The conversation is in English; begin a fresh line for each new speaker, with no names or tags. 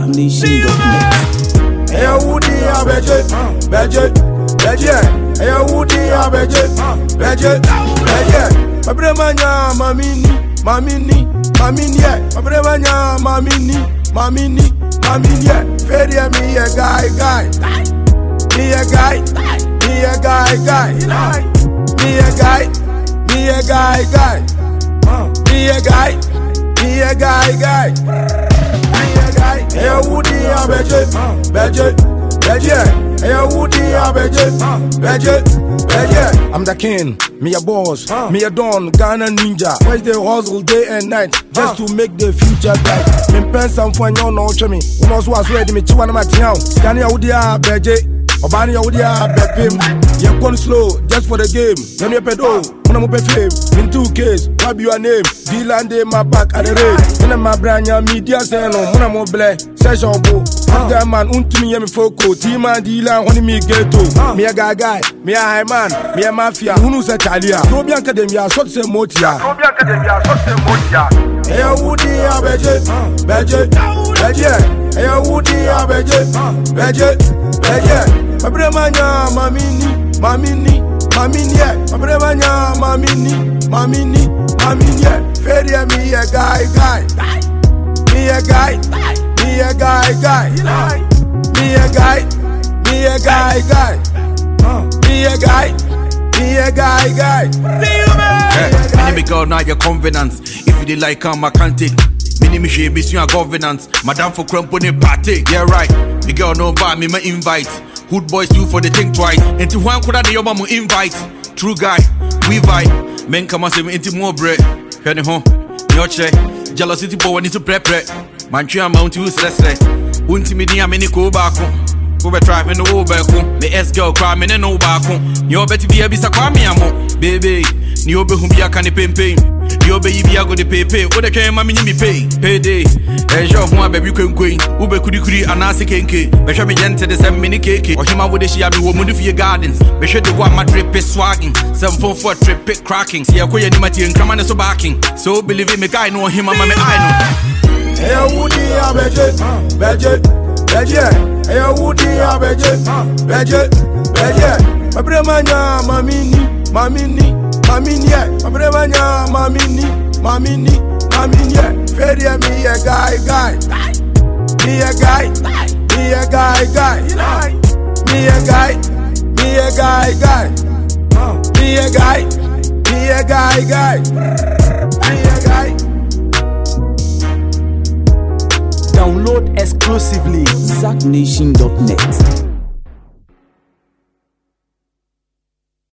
ZackNation.net.
Hey, Woody, Beje. Hey, Woody, Beje. Abremanya, mamini, yeah. Abremanya, mamini, yeah. Feria me a guy. Me a guy. Me a guy. Me a guy. Hey, Woody, Beje. Hey, Woody, Beje. I'm the king, me a boss, me a don, Ghana ninja. Where's the hustle day and night, just to make the future bright. Me pen some fun, you know, me. Who knows what's ready, me chiwana matiao. Scanning Woody, Beje. Obani Woody, Bepim. You're going slow, just for the game. Let me a pedo, when I'm up a flame. In 2 cases, what be your name? D-Lande, my back at the race. When I'm a brand new media, say no, when I'm a black. Session bo, that man, me a foko. T-Man, D-Land, when me get to. Me a guy, me a high man, me a mafia. Who knows a Talia? Toby Academia, short say motia. Hey, Woody, Beje. Hey, Woody, Beje. Abremanya, mamini, yeah. Abremanya, mamini, yeah. Feria me a guy. Me a guy. Me a guy.
Me girl, now your confidence. If you did like I can't take. Me share be your governance. Madam for crumpony party. Yeah right. Me girl no buy me my invite. Hood boys do for the think twice. Into one could I your mama invite. True guy, we vibe. Men come and say me into more bread. Penny home, your check. Jealousy boy when it's to prep. Manchia mount you stress. Unti me dia many go back. Go be try me no back. The S girl cry me no back. Your betty be a bisa kwame amo. Baby, ni obe humbia can pay. Yo baby I go the pay. What the can mammy me payday. And your one baby can queen. Ube kuri anasi kenke. Be show me gente the same mini cake. Or him with the she be woman for your gardens. Be show the one my drip is swagging. 744 trip pick cracking. See I call you mati and come on so backing. So believe me guy know him and I know.
Hey, Woody, Beje. Hey, Woody, Beje. Abremanya, mamini, yeah. Abremanya, mamini, yeah. Feria me a guy. Me a guy. Me a guy.
Download exclusively ZackNation.net.